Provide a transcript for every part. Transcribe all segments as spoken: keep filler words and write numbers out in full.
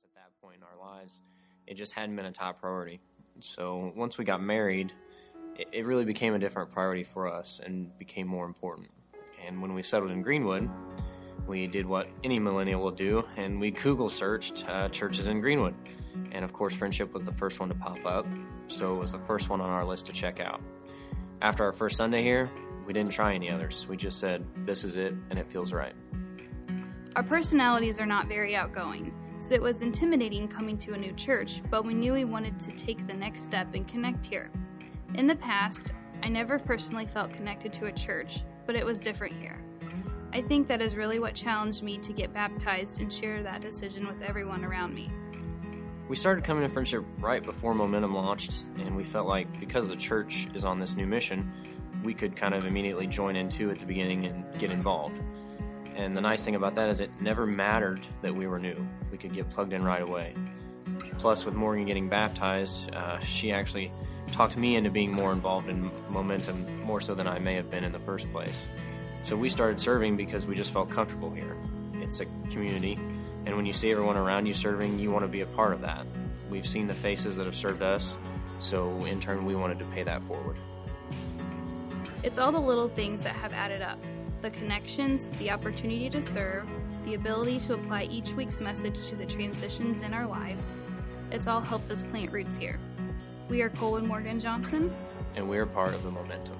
us at that point in our lives. It just hadn't been a top priority. So once we got married, it, it really became a different priority for us and became more important. And when we settled in Greenwood, we did what any millennial will do, and we Google searched uh, churches in Greenwood. And of course, Friendship was the first one to pop up, so it was the first one on our list to check out. After our first Sunday here, we didn't try any others. We just said, this is it, and it feels right. Our personalities are not very outgoing, so it was intimidating coming to a new church, but we knew we wanted to take the next step and connect here. In the past, I never personally felt connected to a church, but it was different here. I think that is really what challenged me to get baptized and share that decision with everyone around me. We started coming to Friendship right before Momentum launched, and we felt like because the church is on this new mission, we could kind of immediately join in too at the beginning and get involved. And the nice thing about that is it never mattered that we were new. We could get plugged in right away. Plus, with Morgan getting baptized, uh, she actually talked me into being more involved in Momentum, more so than I may have been in the first place. So we started serving because we just felt comfortable here. It's a community, and when you see everyone around you serving, you want to be a part of that. We've seen the faces that have served us, so in turn we wanted to pay that forward. It's all the little things that have added up. The connections, the opportunity to serve, the ability to apply each week's message to the transitions in our lives. It's all helped us plant roots here. We are Cole and Morgan Johnson. And we are part of the Momentum.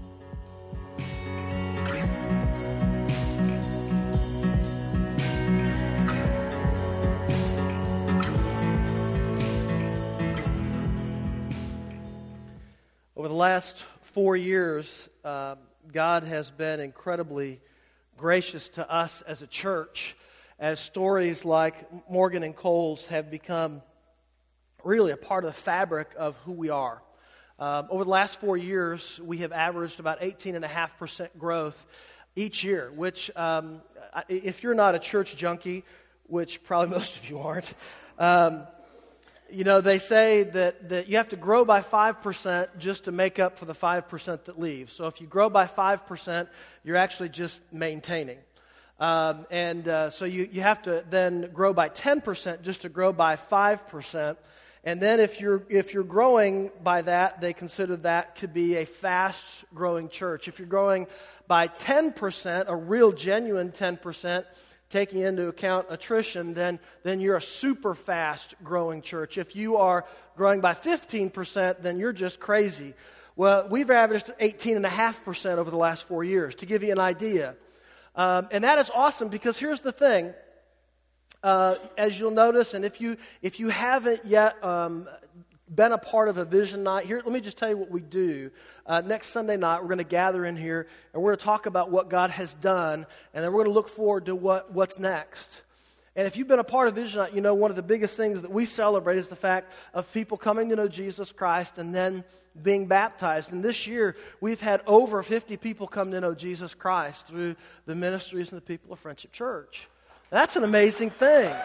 Over the last four years, uh, God has been incredibly gracious to us as a church, as stories like Morgan and Cole's have become really a part of the fabric of who we are. Um, over the last four years, we have averaged about eighteen point five percent growth each year, which um, if you're not a church junkie, which probably most of you aren't, um, you know, they say that, that you have to grow by five percent just to make up for the five percent that leave. So if you grow by five percent, you're actually just maintaining. Um, and uh, so you, you have to then grow by ten percent just to grow by five percent. And then if you're if you're growing by that, they consider that to be a fast-growing church. If you're growing by ten percent, a real genuine ten percent, taking into account attrition, then, then you're a super fast-growing church. If you are growing by fifteen percent, then you're just crazy. Well, we've averaged eighteen point five percent over the last four years, to give you an idea. Um, and that is awesome because here's the thing. Uh, as you'll notice, and if you if you haven't yet um, been a part of a vision night, here, let me just tell you what we do. Uh, next Sunday night, we're going to gather in here, and we're going to talk about what God has done, and then we're going to look forward to what, what's next. And if you've been a part of Vision Night, you know one of the biggest things that we celebrate is the fact of people coming to know Jesus Christ and then being baptized. And this year, we've had over fifty people come to know Jesus Christ through the ministries and the people of Friendship Church. That's an amazing thing.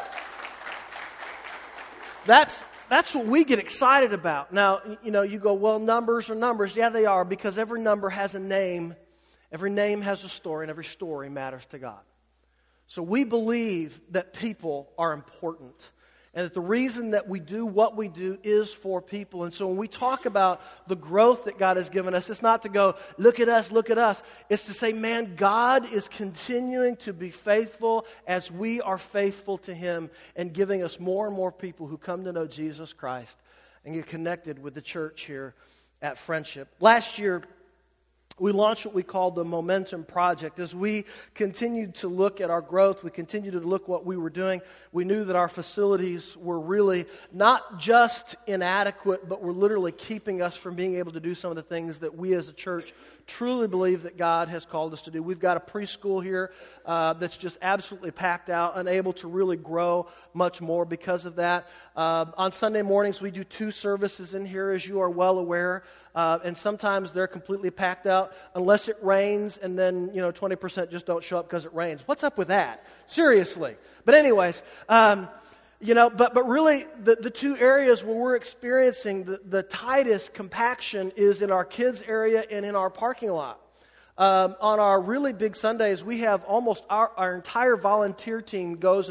That's that's what we get excited about. Now, you know, you go, well, numbers are numbers. Yeah, they are, because every number has a name. Every name has a story, and every story matters to God. So we believe that people are important, and that the reason that we do what we do is for people. And so when we talk about the growth that God has given us, it's not to go, look at us, look at us. It's to say, man, God is continuing to be faithful as we are faithful to Him, and giving us more and more people who come to know Jesus Christ and get connected with the church here at Friendship. Last year, we launched what we called the Momentum Project. As we continued to look at our growth, we continued to look what we were doing, we knew that our facilities were really not just inadequate, but were literally keeping us from being able to do some of the things that we as a church truly believe that God has called us to do. We've got a preschool here uh, that's just absolutely packed out, unable to really grow much more because of that. Uh, on Sunday mornings, we do two services in here, as you are well aware. Uh, and sometimes they're completely packed out unless it rains, and then, you know, twenty percent just don't show up because it rains. What's up with that? Seriously. But anyways, um, you know, but but really the, the two areas where we're experiencing the, the tightest compaction is in our kids area and in our parking lot. Um, on our really big Sundays, we have almost our, our entire volunteer team goes and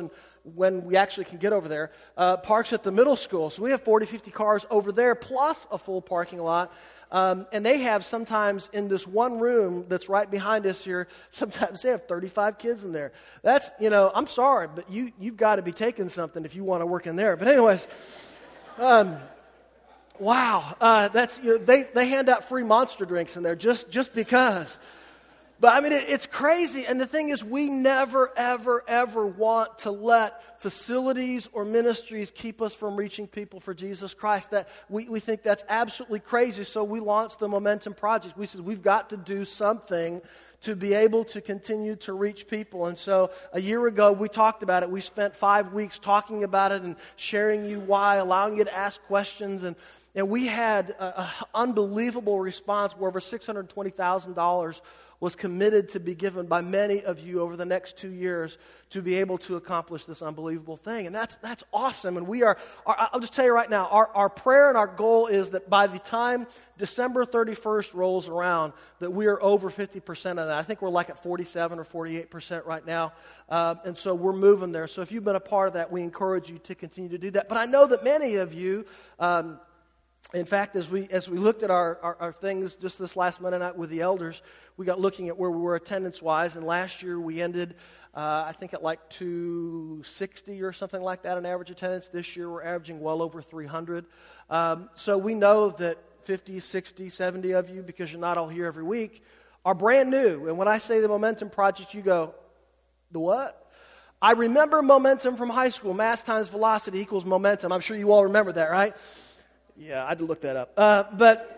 when we actually can get over there, uh, parks at the middle school. So we have forty, fifty cars over there, plus a full parking lot. Um, and they have sometimes in this one room that's right behind us here, sometimes they have thirty-five kids in there. That's, you know, I'm sorry, but you, you've got to be taking something if you want to work in there. But anyways, um, wow, uh, that's, you know, they, they hand out free Monster drinks in there just, just because. But I mean, it, it's crazy. And the thing is, we never, ever, ever want to let facilities or ministries keep us from reaching people for Jesus Christ. That we, we think that's absolutely crazy. So we launched the Momentum Project. We said we've got to do something to be able to continue to reach people. And so a year ago, we talked about it. We spent five weeks talking about it and sharing you why, allowing you to ask questions. And, and we had an unbelievable response where over six hundred twenty thousand dollars was committed to be given by many of you over the next two years to be able to accomplish this unbelievable thing. And that's that's awesome. And we are, our, I'll just tell you right now, our, our prayer and our goal is that by the time December thirty-first rolls around, that we are over fifty percent of that. I think we're like at forty-seven or forty-eight percent right now. Uh, and so we're moving there. So if you've been a part of that, we encourage you to continue to do that. But I know that many of you, um, in fact, as we as we looked at our, our, our things just this last Monday night with the elders, we got looking at where we were attendance-wise, and last year we ended, uh, I think, at like two sixty or something like that in average attendance. This year we're averaging well over three hundred. Um, so we know that fifty, sixty, seventy of you, because you're not all here every week, are brand new. And when I say the Momentum Project, you go, the what? I remember momentum from high school. Mass times velocity equals momentum. I'm sure you all remember that, right? Yeah, I had to look that up. Uh, but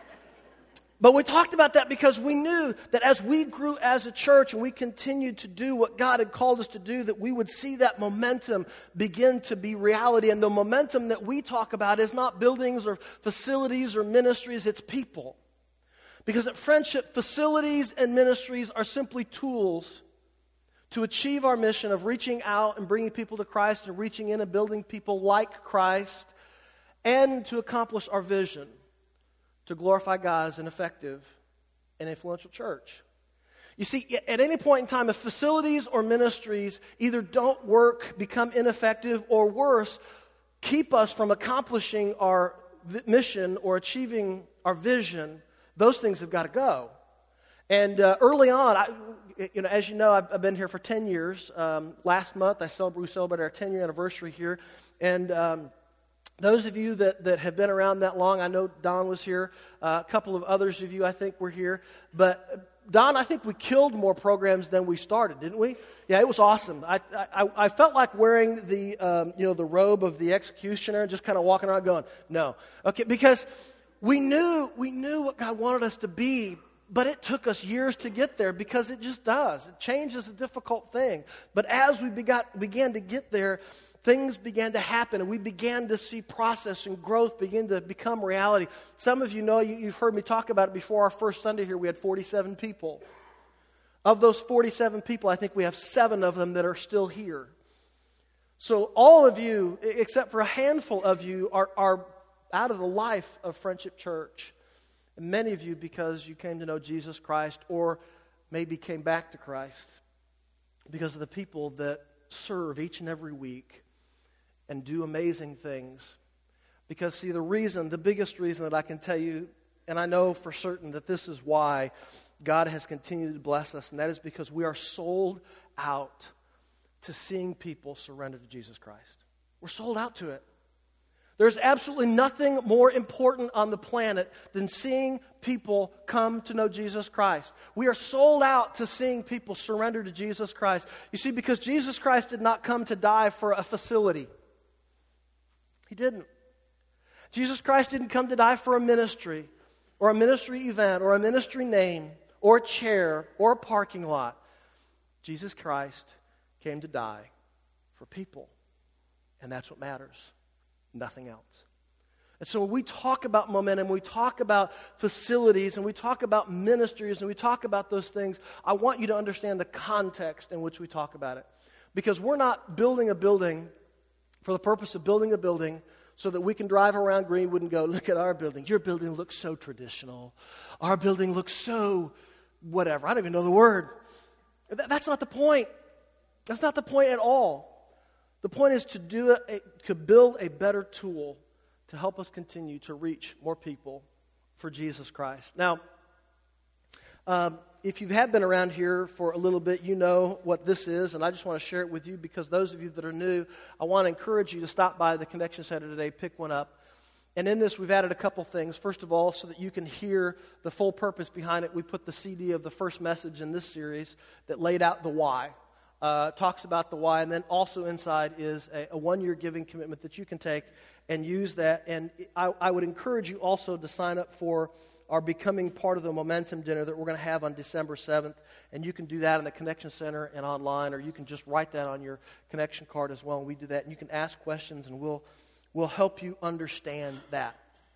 but we talked about that because we knew that as we grew as a church and we continued to do what God had called us to do, that we would see that momentum begin to be reality. And the momentum that we talk about is not buildings or facilities or ministries, it's people. Because at Friendship, facilities and ministries are simply tools to achieve our mission of reaching out and bringing people to Christ and reaching in and building people like Christ, and to accomplish our vision to glorify God as an effective and influential church. You see, at any point in time, if facilities or ministries either don't work, become ineffective, or worse, keep us from accomplishing our mission or achieving our vision, those things have got to go. And uh, early on, I, you know, as you know, I've, I've been here for ten years. Um, last month, I celebrate, we celebrated our ten-year anniversary here, and um, those of you that, that have been around that long, I know Don was here. Uh, a couple of others of you, I think, were here. But Don, I think we killed more programs than we started, didn't we? Yeah, it was awesome. I I, I felt like wearing the um, you know the robe of the executioner and just kind of walking around going, no, okay, because we knew we knew what God wanted us to be. But it took us years to get there because it just does. Change is a difficult thing. But as we begot, began to get there, things began to happen, and we began to see process and growth begin to become reality. Some of you know, you, you've heard me talk about it before. Our first Sunday here, we had forty-seven people. Of those forty-seven people, I think we have seven of them that are still here. So all of you, except for a handful of you, are, are out of the life of Friendship Church. And many of you because you came to know Jesus Christ or maybe came back to Christ because of the people that serve each and every week and do amazing things. Because, see, the reason, the biggest reason that I can tell you, and I know for certain that this is why God has continued to bless us, and that is because we are sold out to seeing people surrender to Jesus Christ. We're sold out to it. There's absolutely nothing more important on the planet than seeing people come to know Jesus Christ. We are sold out to seeing people surrender to Jesus Christ. You see, because Jesus Christ did not come to die for a facility. He didn't. Jesus Christ didn't come to die for a ministry or a ministry event or a ministry name or a chair or a parking lot. Jesus Christ came to die for people. And that's what matters. Nothing else. And so when we talk about momentum, we talk about facilities, and we talk about ministries, and we talk about those things, I want you to understand the context in which we talk about it. Because we're not building a building for the purpose of building a building so that we can drive around Greenwood and go, look at our building. Your building looks so traditional. Our building looks so whatever. I don't even know the word. That's not the point. That's not the point at all. The point is to do a, to build a better tool to help us continue to reach more people for Jesus Christ. Now, um, if you have been around here for a little bit, you know what this is, and I just want to share it with you because those of you that are new, I want to encourage you to stop by the Connection Center today, pick one up. And in this, we've added a couple things. First of all, so that you can hear the full purpose behind it, we put the C D of the first message in this series that laid out the why. Uh, talks about the why, and then also inside is a, a one-year giving commitment that you can take and use that. And I, I would encourage you also to sign up for our Becoming Part of the Momentum dinner that we're going to have on December seventh. And you can do that in the Connection Center and online, or you can just write that on your connection card as well. And we do that. And you can ask questions, and we'll, we'll help you understand that.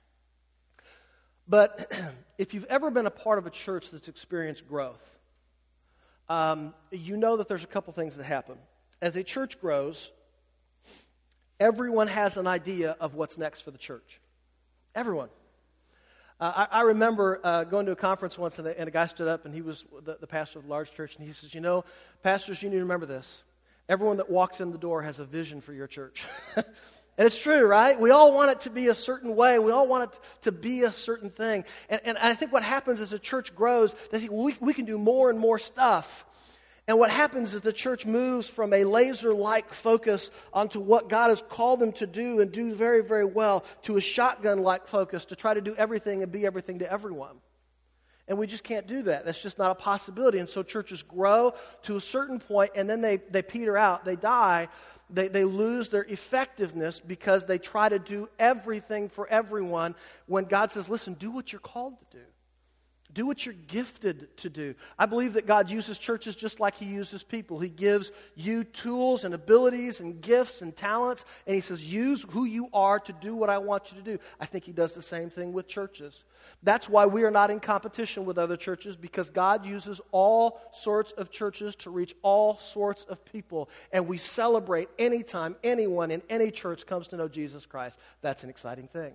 But if you've ever been a part of a church that's experienced growth, um, you know that there's a couple things that happen. As a church grows, everyone has an idea of what's next for the church. Everyone. Uh, I, I remember uh, going to a conference once, and a, and a guy stood up, and he was the, the pastor of a large church, and he says, you know, pastors, you need to remember this. Everyone that walks in the door has a vision for your church. And it's true, right? We all want it to be a certain way. We all want it to be a certain thing. And, and I think what happens as a church grows, they think, well, we, we can do more and more stuff. And what happens is the church moves from a laser-like focus onto what God has called them to do and do very, very well to a shotgun-like focus to try to do everything and be everything to everyone. And we just can't do that. That's just not a possibility. And so churches grow to a certain point, and then they, they peter out. They die. They, they lose their effectiveness because they try to do everything for everyone when God says, listen, do what you're called to do. Do what you're gifted to do. I believe that God uses churches just like He uses people. He gives you tools and abilities and gifts and talents, and He says, use who you are to do what I want you to do. I think He does the same thing with churches. That's why we are not in competition with other churches, because God uses all sorts of churches to reach all sorts of people, and we celebrate anytime anyone in any church comes to know Jesus Christ. That's an exciting thing.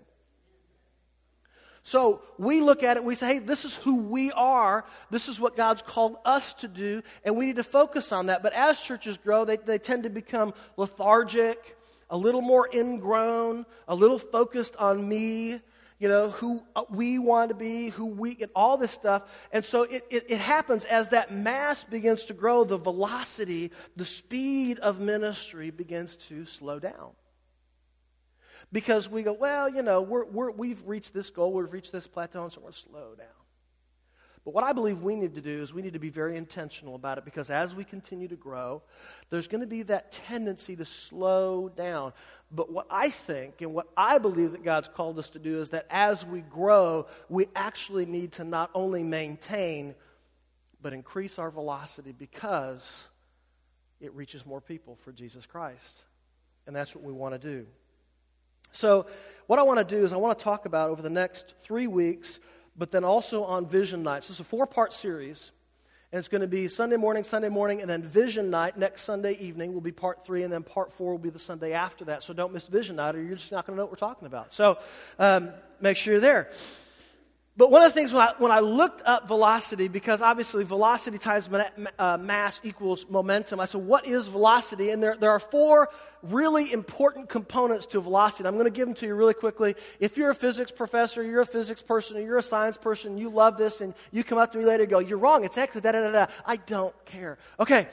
So we look at it and we say, hey, this is who we are. This is what God's called us to do, and we need to focus on that. But as churches grow, they, they tend to become lethargic, a little more ingrown, a little focused on me, you know, who we want to be, who we, and all this stuff. And so it, it, it happens as that mass begins to grow, the velocity, the speed of ministry begins to slow down. Because we go, well, you know, we're, we're, we've reached this goal, we've reached this plateau, and so we're going to slow down. But what I believe we need to do is we need to be very intentional about it, because as we continue to grow, there's going to be that tendency to slow down. But what I think and what I believe that God's called us to do is that as we grow, we actually need to not only maintain, but increase our velocity, because it reaches more people for Jesus Christ. And that's what we want to do. So what I want to do is I want to talk about over the next three weeks, but then also on Vision Night. So it's a four-part series, and it's going to be Sunday morning, Sunday morning, and then Vision Night next Sunday evening will be part three, and then part four will be the Sunday after that. So don't miss Vision Night, or you're just not going to know what we're talking about. So um, make sure you're there. But one of the things when I, when I looked up velocity, because obviously velocity times uh, mass equals momentum, I said, what is velocity? And there, there are four really important components to velocity. I'm going to give them to you really quickly. If you're a physics professor, you're a physics person, or you're a science person, you love this, and you come up to me later and go, you're wrong, it's actually da-da-da-da. I don't care. Okay.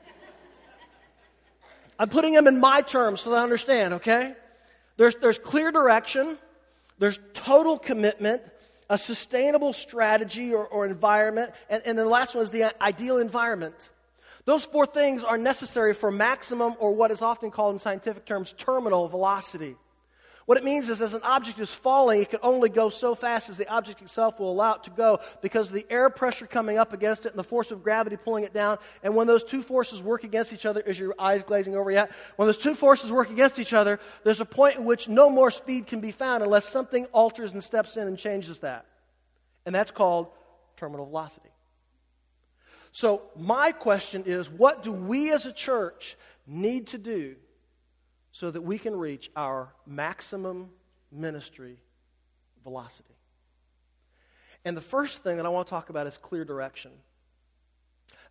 I'm putting them in my terms so that I understand, okay? There's, there's clear direction. There's total commitment. A sustainable strategy or, or environment, and, and then the last one is the ideal environment. Those four things are necessary for maximum, or what is often called in scientific terms, terminal velocity. What it means is as an object is falling, it can only go so fast as the object itself will allow it to go, because of the air pressure coming up against it and the force of gravity pulling it down. And when those two forces work against each other, is your eyes glazing over yet? When those two forces work against each other, there's a point in which no more speed can be found unless something alters and steps in and changes that. And that's called terminal velocity. So my question is, what do we as a church need to do so that we can reach our maximum ministry velocity? And the first thing that I want to talk about is clear direction.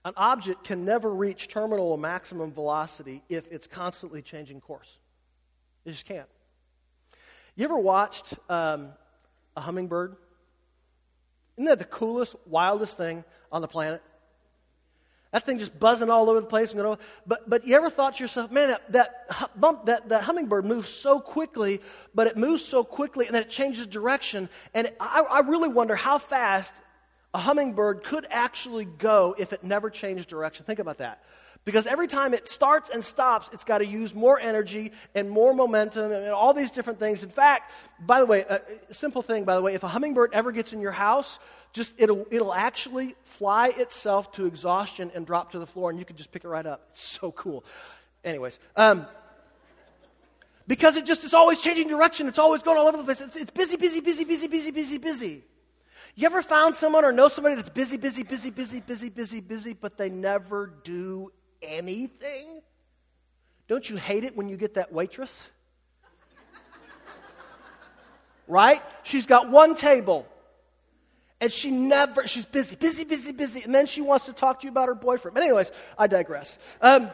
An object can never reach terminal or maximum velocity if it's constantly changing course. It just can't. You ever watched um, a hummingbird? Isn't that the coolest, wildest thing on the planet? That thing just buzzing all over the place. And going, but but you ever thought to yourself, man, that that, bump, that that hummingbird moves so quickly, but it moves so quickly and then it changes direction. And it, I, I really wonder how fast a hummingbird could actually go if it never changed direction. Think about that. Because every time it starts and stops, it's got to use more energy and more momentum and all these different things. In fact, by the way, a simple thing, by the way, if a hummingbird ever gets in your house, just it'll it'll actually fly itself to exhaustion and drop to the floor, and you can just pick it right up. It's so cool. Anyways, um, because it just is always changing direction. It's always going all over the place. It's, it's busy, busy, busy, busy, busy, busy, busy. You ever found someone or know somebody that's busy, busy, busy, busy, busy, busy, busy, but they never do anything? Don't you hate it when you get that waitress? Right? She's got one table. And she never, she's busy, busy, busy, busy. And then she wants to talk to you about her boyfriend. But anyways, I digress. Um,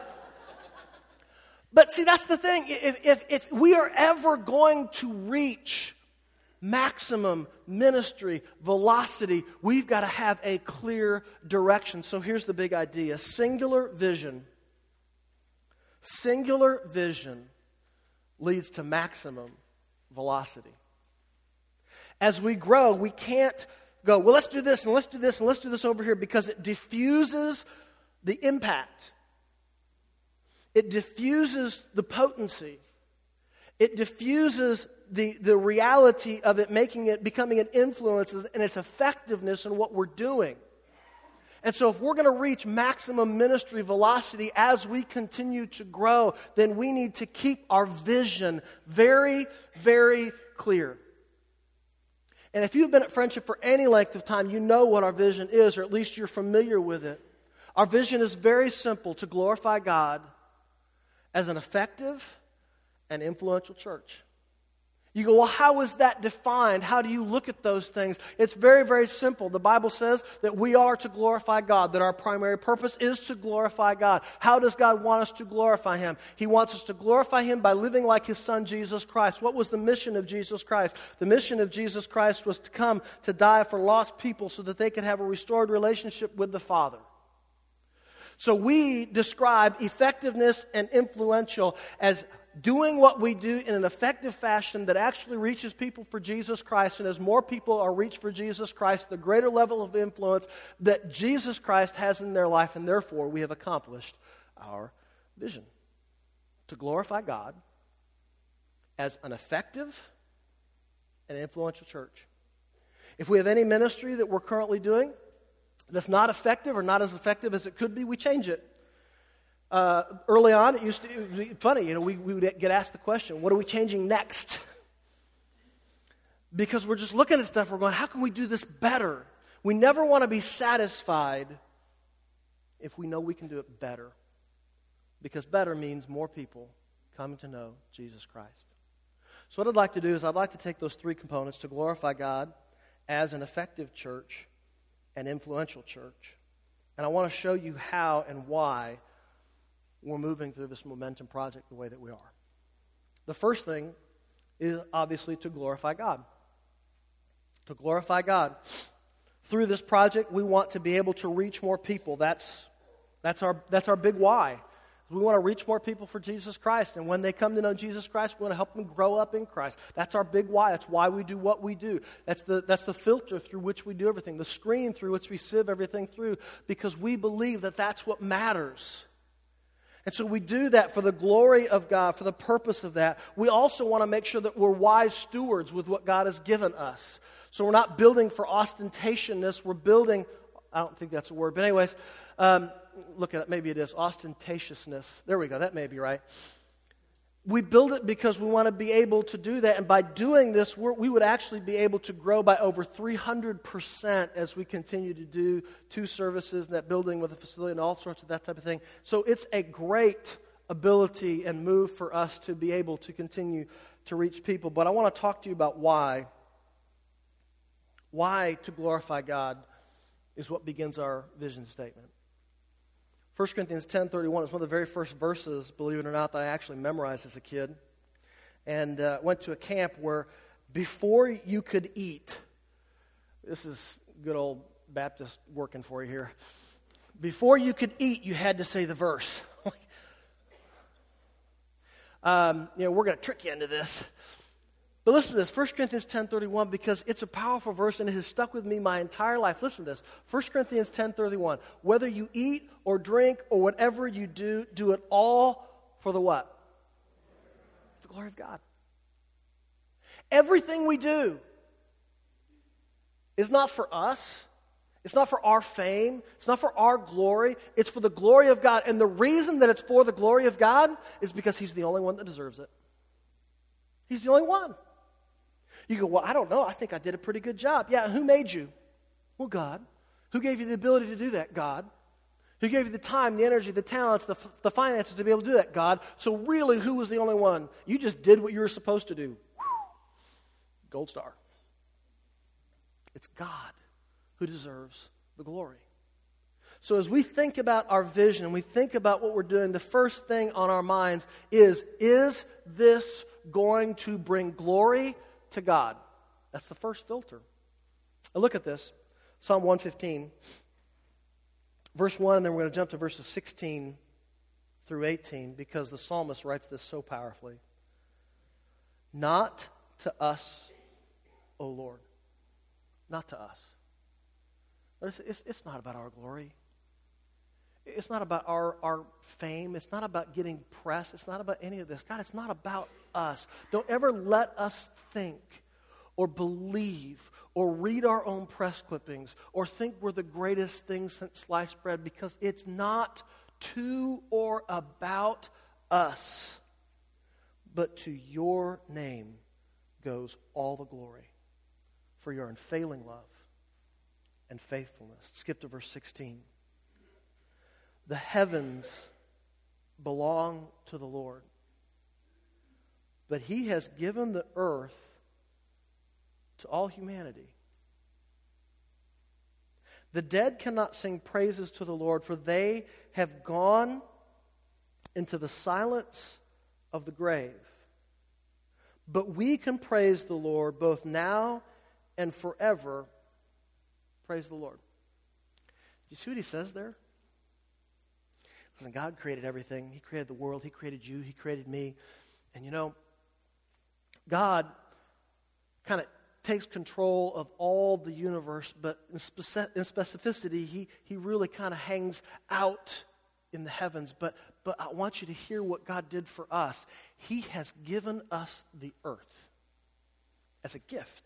but see, that's the thing. If, if, if we are ever going to reach maximum ministry velocity, we've got to have a clear direction. So here's the big idea. Singular vision. Singular vision leads to maximum velocity. As we grow, we can't go, well, let's do this and let's do this and let's do this over here, because it diffuses the impact. It diffuses the potency. It diffuses the, the reality of it making it, becoming an influence and its effectiveness in what we're doing. And so if we're going to reach maximum ministry velocity as we continue to grow, then we need to keep our vision very, very clear. And if you've been at Friendship for any length of time, you know what our vision is, or at least you're familiar with it. Our vision is very simple: to glorify God as an effective and influential church. You go, well, how is that defined? How do you look at those things? It's very, very simple. The Bible says that we are to glorify God, that our primary purpose is to glorify God. How does God want us to glorify Him? He wants us to glorify Him by living like His Son, Jesus Christ. What was the mission of Jesus Christ? The mission of Jesus Christ was to come to die for lost people so that they could have a restored relationship with the Father. So we describe effectiveness and influential as doing what we do in an effective fashion that actually reaches people for Jesus Christ. And as more people are reached for Jesus Christ, the greater level of influence that Jesus Christ has in their life, and therefore we have accomplished our vision. To glorify God as an effective and influential church. If we have any ministry that we're currently doing that's not effective or not as effective as it could be, we change it. Uh, early on, it used to it was funny, you know, we, we would get asked the question, what are we changing next? Because we're just looking at stuff, we're going, how can we do this better? We never want to be satisfied if we know we can do it better. Because better means more people coming to know Jesus Christ. So what I'd like to do is I'd like to take those three components: to glorify God as an effective church and influential church. And I want to show you how and why we're moving through this momentum project the way that we are. The first thing is obviously to glorify God. To glorify God. Through this project, we want to be able to reach more people. That's, that's, our, that's our big why. We want to reach more people for Jesus Christ. And when they come to know Jesus Christ, we want to help them grow up in Christ. That's our big why. That's why we do what we do. That's the, that's the filter through which we do everything, the screen through which we sieve everything through, because we believe that that's what matters. And so we do that for the glory of God, for the purpose of that. We also want to make sure that we're wise stewards with what God has given us. So we're not building for ostentationness. We're building, I don't think that's a word, but anyways, um, look at it, maybe it is, ostentatiousness. There we go, that may be right. We build it because we want to be able to do that. And by doing this, we're, we would actually be able to grow by over three hundred percent as we continue to do two services in that building with a facility and all sorts of that type of thing. So it's a great ability and move for us to be able to continue to reach people. But I want to talk to you about why. Why to glorify God is what begins our vision statement. First Corinthians ten thirty-one is one of the very first verses, believe it or not, that I actually memorized as a kid. And uh, went to a camp where before you could eat, this is good old Baptist working for you here. Before you could eat, you had to say the verse. um, you know, we're going to trick you into this. But listen to this, First Corinthians ten thirty-one, because it's a powerful verse and it has stuck with me my entire life. Listen to this, First Corinthians ten thirty-one. Whether you eat or drink or whatever you do, do it all for the what? The glory of God. Everything we do is not for us. It's not for our fame. It's not for our glory. It's for the glory of God. And the reason that it's for the glory of God is because He's the only one that deserves it. He's the only one. You go, well, I don't know. I think I did a pretty good job. Yeah, who made you? Well, God. Who gave you the ability to do that? God. Who gave you the time, the energy, the talents, the, the finances to be able to do that? God. So really, who was the only one? You just did what you were supposed to do. Gold star. It's God who deserves the glory. So as we think about our vision and we think about what we're doing, the first thing on our minds is, is this going to bring glory to God? That's the first filter. Now look at this. Psalm one fifteen, verse one, and then we're going to jump to verses sixteen through eighteen, because the psalmist writes this so powerfully. Not to us, O Lord. Not to us. It's, it's, it's not about our glory. It's not about our, our fame. It's not about getting press. It's not about any of this. God, it's not about us. Don't ever let us think or believe or read our own press clippings or think we're the greatest thing since sliced bread, because it's not to or about us, but to your name goes all the glory for your unfailing love and faithfulness. Skip to verse sixteen. The heavens belong to the Lord, but He has given the earth to all humanity. The dead cannot sing praises to the Lord, for they have gone into the silence of the grave. But we can praise the Lord both now and forever. Praise the Lord. Do you see what he says there? Listen, God created everything. He created the world. He created you. He created me. And you know, God kind of takes control of all the universe, but in, speci- in specificity, he, he really kind of hangs out in the heavens. But, but I want you to hear what God did for us. He has given us the earth as a gift.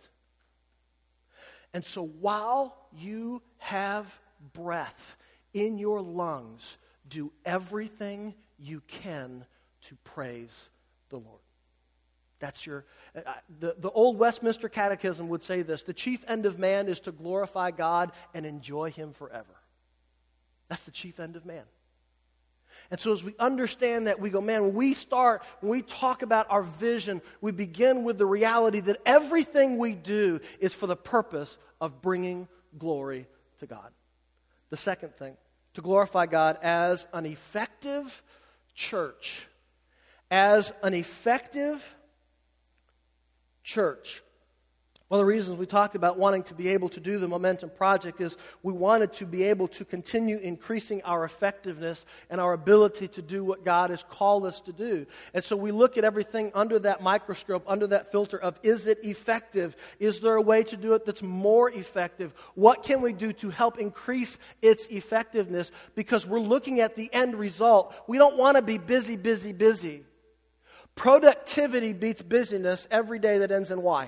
And so while you have breath in your lungs, do everything you can to praise the Lord. That's your, uh, the, the old Westminster Catechism would say this: the chief end of man is to glorify God and enjoy Him forever. That's the chief end of man. And so as we understand that, we go, man, when we start, when we talk about our vision, we begin with the reality that everything we do is for the purpose of bringing glory to God. The second thing, to glorify God as an effective church. As an effective church. One of the reasons we talked about wanting to be able to do the Momentum Project is we wanted to be able to continue increasing our effectiveness and our ability to do what God has called us to do. And so we look at everything under that microscope, under that filter of, is it effective? Is there a way to do it that's more effective? What can we do to help increase its effectiveness? Because we're looking at the end result. We don't want to be busy, busy, busy. Productivity beats busyness every day that ends in Y.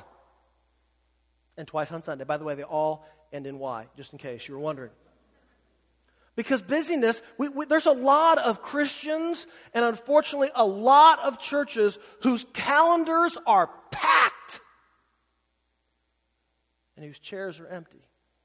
And twice on Sunday. By the way, they all end in Y, just in case you were wondering. Because busyness, we, we, there's a lot of Christians and unfortunately a lot of churches whose calendars are packed and whose chairs are empty.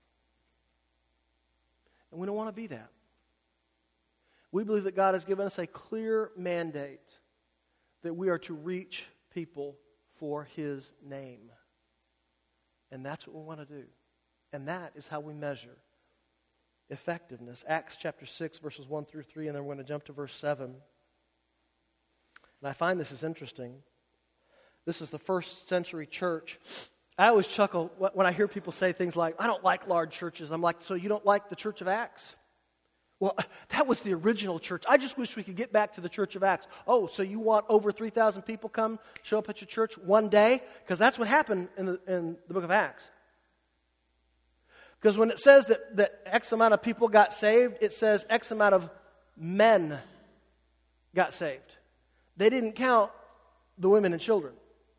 And we don't want to be that. We believe that God has given us a clear mandate that we are to reach people for His name. And that's what we want to do. And that is how we measure effectiveness. Acts chapter six, verses one through three, and then we're going to jump to verse seven. And I find this is interesting. This is the first century church. I always chuckle when I hear people say things like, I don't like large churches. I'm like, so you don't like the Church of Acts? Well, that was the original church. I just wish we could get back to the Church of Acts. Oh, so you want over three thousand people come show up at your church one day? Because that's what happened in the, in the book of Acts. Because when it says that, that X amount of people got saved, it says X amount of men got saved. They didn't count the women and children.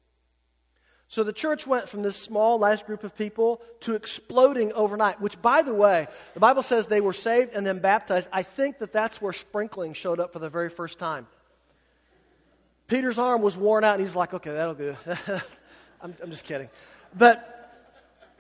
So the church went from this small, nice group of people to exploding overnight, which, by the way, the Bible says they were saved and then baptized. I think that that's where sprinkling showed up for the very first time. Peter's arm was worn out, and he's like, okay, that'll do. I'm, I'm just kidding. But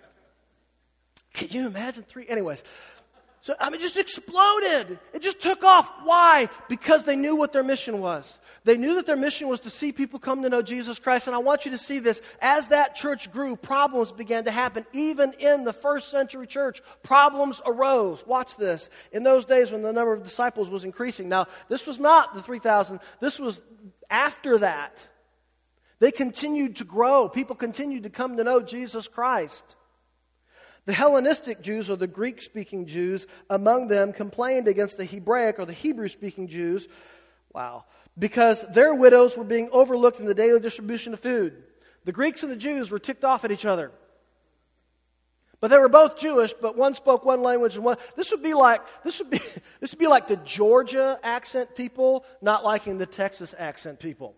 can you imagine three? Anyways, so I mean, it just exploded. It just took off. Why? Because they knew what their mission was. They knew that their mission was to see people come to know Jesus Christ. And I want you to see this. As that church grew, problems began to happen. Even in the first century church, problems arose. Watch this. In those days when the number of disciples was increasing. Now, this was not the three thousand. This was after that. They continued to grow. People continued to come to know Jesus Christ. The Hellenistic Jews, or the Greek-speaking Jews, among them complained against the Hebraic, or the Hebrew-speaking Jews, wow, because their widows were being overlooked in the daily distribution of food. The Greeks and the Jews were ticked off at each other. But they were both Jewish, but one spoke one language and one. This would be like this would be this would be like the Georgia accent people not liking the Texas accent people.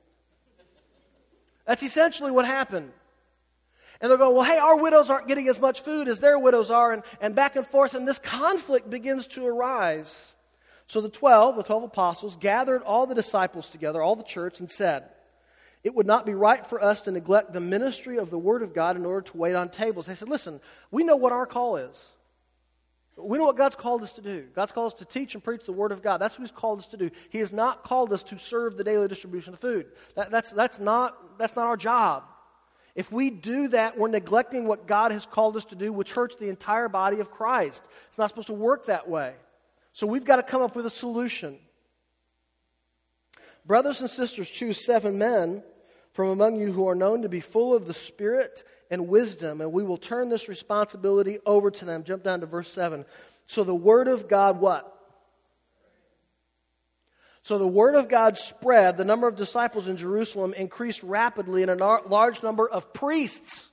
That's essentially what happened. And they'll go, well, hey, our widows aren't getting as much food as their widows are, and, and back and forth, and this conflict begins to arise. So the twelve, the twelve apostles, gathered all the disciples together, all the church, and said, it would not be right for us to neglect the ministry of the Word of God in order to wait on tables. They said, listen, we know what our call is. We know what God's called us to do. God's called us to teach and preach the Word of God. That's what He's called us to do. He has not called us to serve the daily distribution of food. That, that's, that's, not, that's not our job. If we do that, we're neglecting what God has called us to do, which hurts the entire body of Christ. It's not supposed to work that way. So we've got to come up with a solution. Brothers and sisters, choose seven men from among you who are known to be full of the Spirit and wisdom, and we will turn this responsibility over to them. Jump down to verse seven. So the Word of God, what? So the word of God spread. The number of disciples in Jerusalem increased rapidly, and a large number of priests,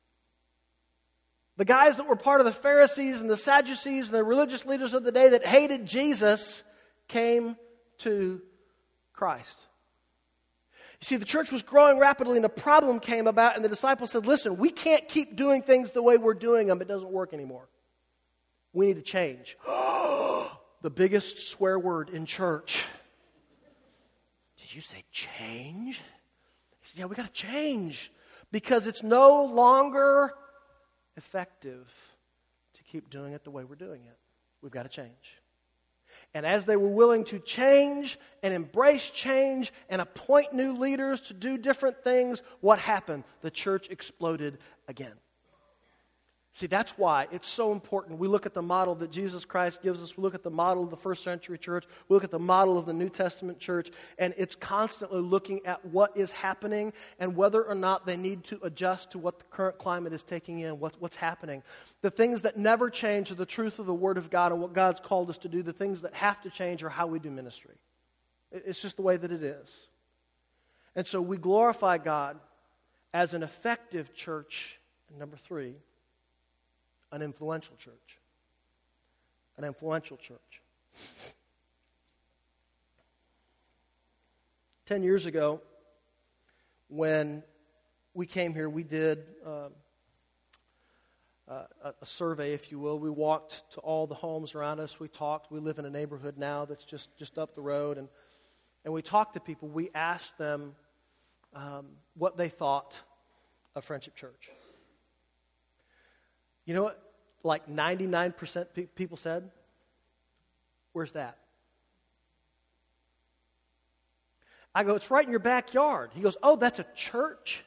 the guys that were part of the Pharisees and the Sadducees and the religious leaders of the day that hated Jesus, came to Christ. You see, the church was growing rapidly, and a problem came about, and the disciples said, listen, we can't keep doing things the way we're doing them. It doesn't work anymore. We need to change. The biggest swear word in church. Did you say change? He said, yeah, we got to change because it's no longer effective to keep doing it the way we're doing it. We've got to change. And as they were willing to change and embrace change and appoint new leaders to do different things, what happened? The church exploded again. See, that's why it's so important. We look at the model that Jesus Christ gives us. We look at the model of the first century church. We look at the model of the New Testament church. And it's constantly looking at what is happening and whether or not they need to adjust to what the current climate is taking in, what's, what's happening. The things that never change are the truth of the Word of God and what God's called us to do. The things that have to change are how we do ministry. It's just the way that it is. And so we glorify God as an effective church. And number three, an influential church. An influential church. Ten years ago, when we came here, we did uh, uh, a survey, if you will. We walked to all the homes around us. We talked. We live in a neighborhood now that's just, just up the road. And, and we talked to people. We asked them um, what they thought of Friendship Church. You know what? Like ninety-nine percent pe- people said, where's that? I go, it's right in your backyard. He goes, oh, that's a church?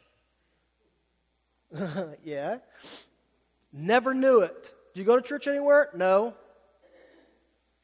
Yeah. Never knew it. Do you go to church anywhere? No.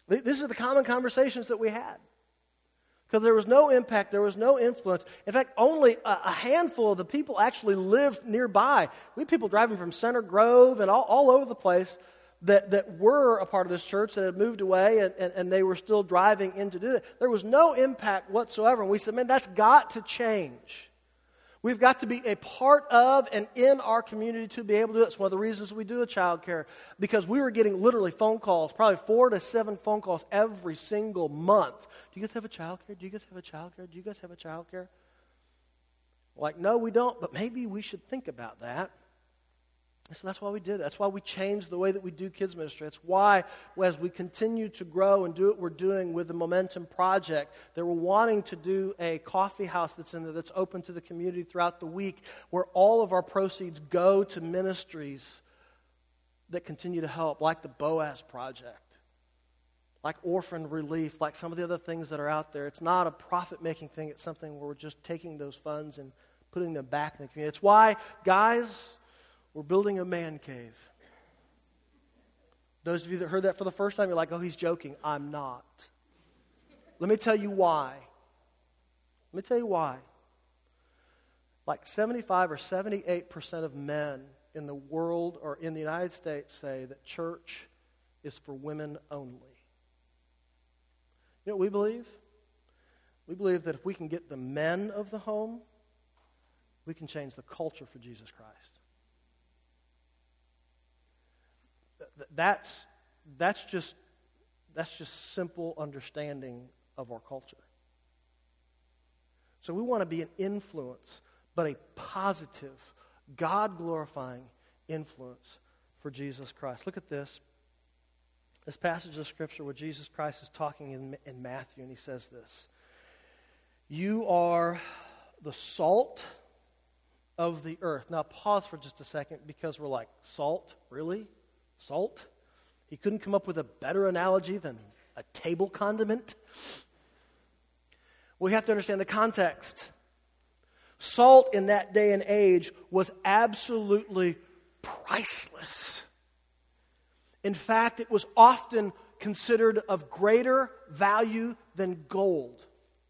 These are the common conversations that we had. Because there was no impact, there was no influence. In fact, only a, a handful of the people actually lived nearby. We had people driving from Center Grove and all, all over the place that, that were a part of this church that had moved away, and, and, and they were still driving in to do that. There was no impact whatsoever. And we said, man, that's got to change. We've got to be a part of and in our community to be able to do it. It's one of the reasons we do a child care, because we were getting literally phone calls, probably four to seven phone calls every single month. Do you guys have a child care? Do you guys have a child care? Do you guys have a child care? Like, no, we don't, but maybe we should think about that. So that's why we did it. That's why we changed the way that we do kids ministry. That's why, as we continue to grow and do what we're doing with the Momentum Project, that we're wanting to do a coffee house that's in there that's open to the community throughout the week, where all of our proceeds go to ministries that continue to help, like the Boaz Project, like Orphan Relief, like some of the other things that are out there. It's not a profit-making thing. It's something where we're just taking those funds and putting them back in the community. It's why, guys, we're building a man cave. Those of you that heard that for the first time, you're like, oh, he's joking. I'm not. Let me tell you why. Let me tell you why. Like seventy-five or seventy-eight percent of men in the world or in the United States say that church is for women only. You know what we believe? We believe that if we can get the men of the home, we can change the culture for Jesus Christ. That's, that's, just, that's just simple understanding of our culture. So we want to be an influence, but a positive, God-glorifying influence for Jesus Christ. Look at this. This passage of Scripture where Jesus Christ is talking in, in Matthew, and he says this. You are the salt of the earth. Now pause for just a second, because we're like, salt? Really? Salt? He couldn't come up with a better analogy than a table condiment. We have to understand the context. Salt in that day and age was absolutely priceless. In fact, it was often considered of greater value than gold,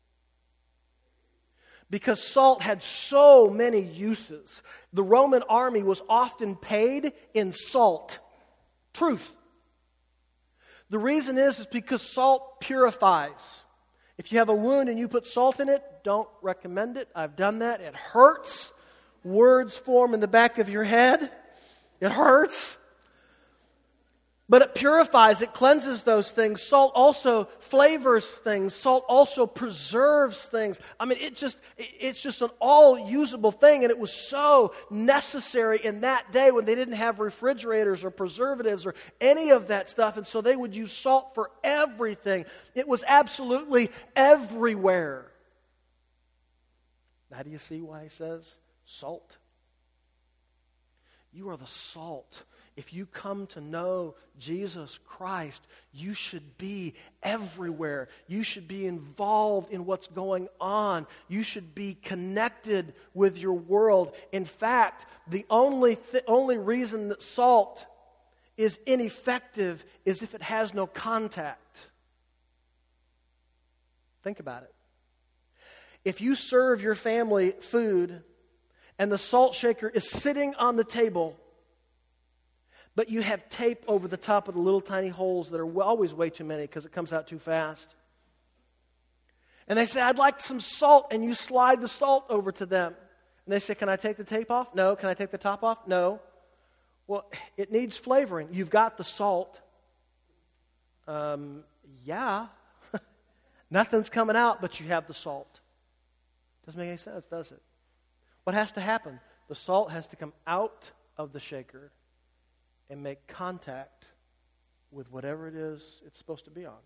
because salt had so many uses. The Roman army was often paid in salt. Truth. The reason is, is because salt purifies. If you have a wound and you put salt in it, don't recommend it. I've done that. It hurts. Words form in the back of your head. It hurts. But it purifies, it cleanses those things. Salt also flavors things. Salt also preserves things. I mean, it just it's just an all-usable thing, and it was so necessary in that day when they didn't have refrigerators or preservatives or any of that stuff, and so they would use salt for everything. It was absolutely everywhere. Now, do you see why he says salt? You are the salt. If you come to know Jesus Christ, you should be everywhere. You should be involved in what's going on. You should be connected with your world. In fact, the only th- only reason that salt is ineffective is if it has no contact. Think about it. If you serve your family food and the salt shaker is sitting on the table, but you have tape over the top of the little tiny holes that are always way too many because it comes out too fast. And they say, I'd like some salt, and you slide the salt over to them. And they say, can I take the tape off? No. Can I take the top off? No. Well, it needs flavoring. You've got the salt. Um, yeah. Nothing's coming out, but you have the salt. Doesn't make any sense, does it? What has to happen? The salt has to come out of the shaker and make contact with whatever it is it's supposed to be on.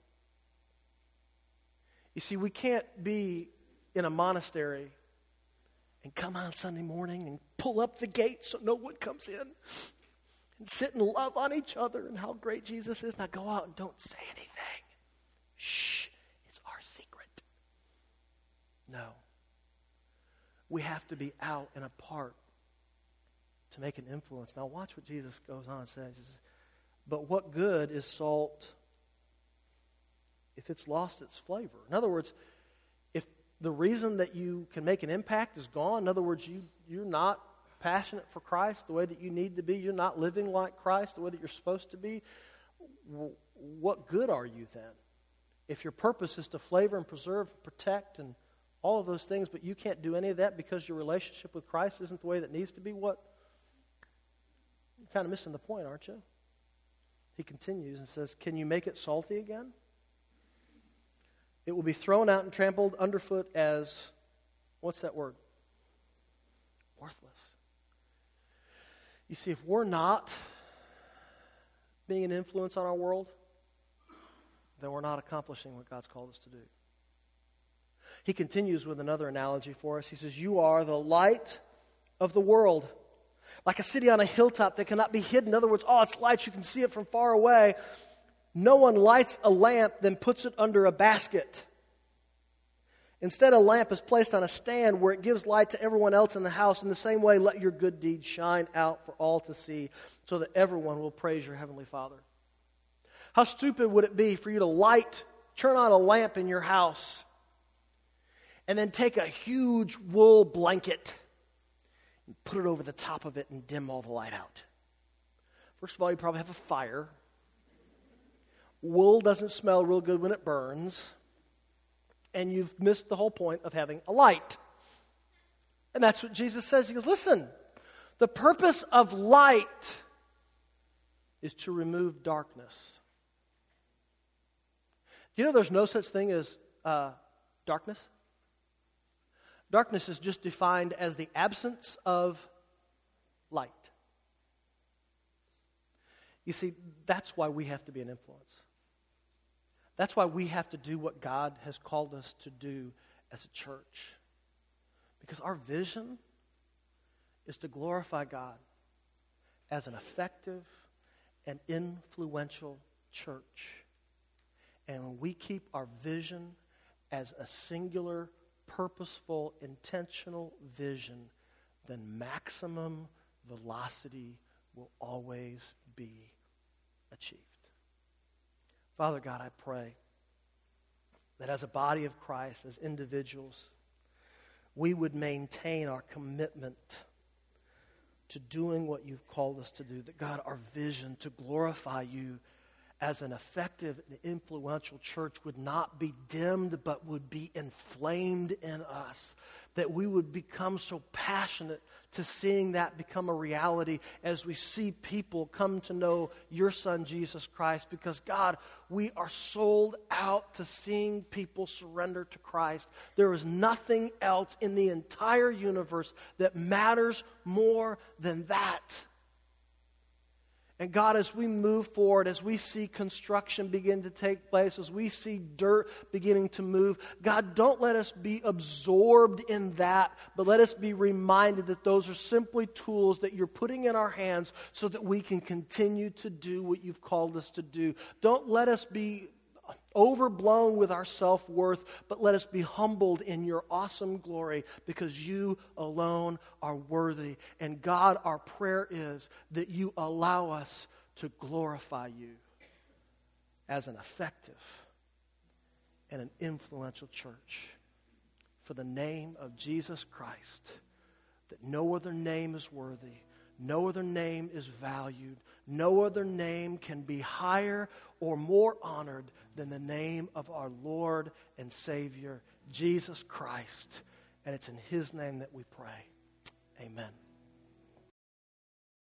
You see, we can't be in a monastery and come on Sunday morning and pull up the gate so no one comes in and sit and love on each other and how great Jesus is. Now go out and don't say anything. Shh, it's our secret. No. We have to be out and apart to make an influence. Now watch what Jesus goes on and says. But what good is salt if it's lost its flavor. In other words, if the reason that you can make an impact is gone, in other words, you, you're not passionate for Christ the way that you need to be, you're not living like Christ the way that you're supposed to be, what good are you then? If your purpose is to flavor and preserve, protect, and all of those things, but you can't do any of that because your relationship with Christ isn't the way that needs to be, what? You're kind of missing the point, aren't you? He continues and says, can you make it salty again? It will be thrown out and trampled underfoot as, what's that word? Worthless. You see, if we're not being an influence on our world, then we're not accomplishing what God's called us to do. He continues with another analogy for us. He says, you are the light of the world. Like a city on a hilltop that cannot be hidden. In other words, oh, it's light, you can see it from far away. No one lights a lamp, then puts it under a basket. Instead, a lamp is placed on a stand where it gives light to everyone else in the house. In the same way, let your good deeds shine out for all to see, so that everyone will praise your heavenly Father. How stupid would it be for you to light, turn on a lamp in your house, and then take a huge wool blanket and put it over the top of it and dim all the light out? First of all, you probably have a fire. Wool doesn't smell real good when it burns. And you've missed the whole point of having a light. And that's what Jesus says. He goes, listen, the purpose of light is to remove darkness. Do you know there's no such thing as uh, darkness? Darkness is just defined as the absence of light. You see, that's why we have to be an influence. That's why we have to do what God has called us to do as a church. Because our vision is to glorify God as an effective and influential church. And when we keep our vision as a singular, purposeful, intentional vision, then maximum velocity will always be achieved. Father God, I pray that as a body of Christ, as individuals, we would maintain our commitment to doing what you've called us to do. That God, our vision to glorify you as an effective and influential church would not be dimmed, but would be inflamed in us. That we would become so passionate to seeing that become a reality as we see people come to know your Son, Jesus Christ. Because, God, we are sold out to seeing people surrender to Christ. There is nothing else in the entire universe that matters more than that. And God, as we move forward, as we see construction begin to take place, as we see dirt beginning to move, God, don't let us be absorbed in that, but let us be reminded that those are simply tools that you're putting in our hands so that we can continue to do what you've called us to do. Don't let us be overblown with our self-worth, but let us be humbled in your awesome glory because you alone are worthy. And God, our prayer is that you allow us to glorify you as an effective and an influential church for the name of Jesus Christ, that no other name is worthy, no other name is valued, no other name can be higher or more honored than the name of our Lord and Savior, Jesus Christ. And it's in his name that we pray.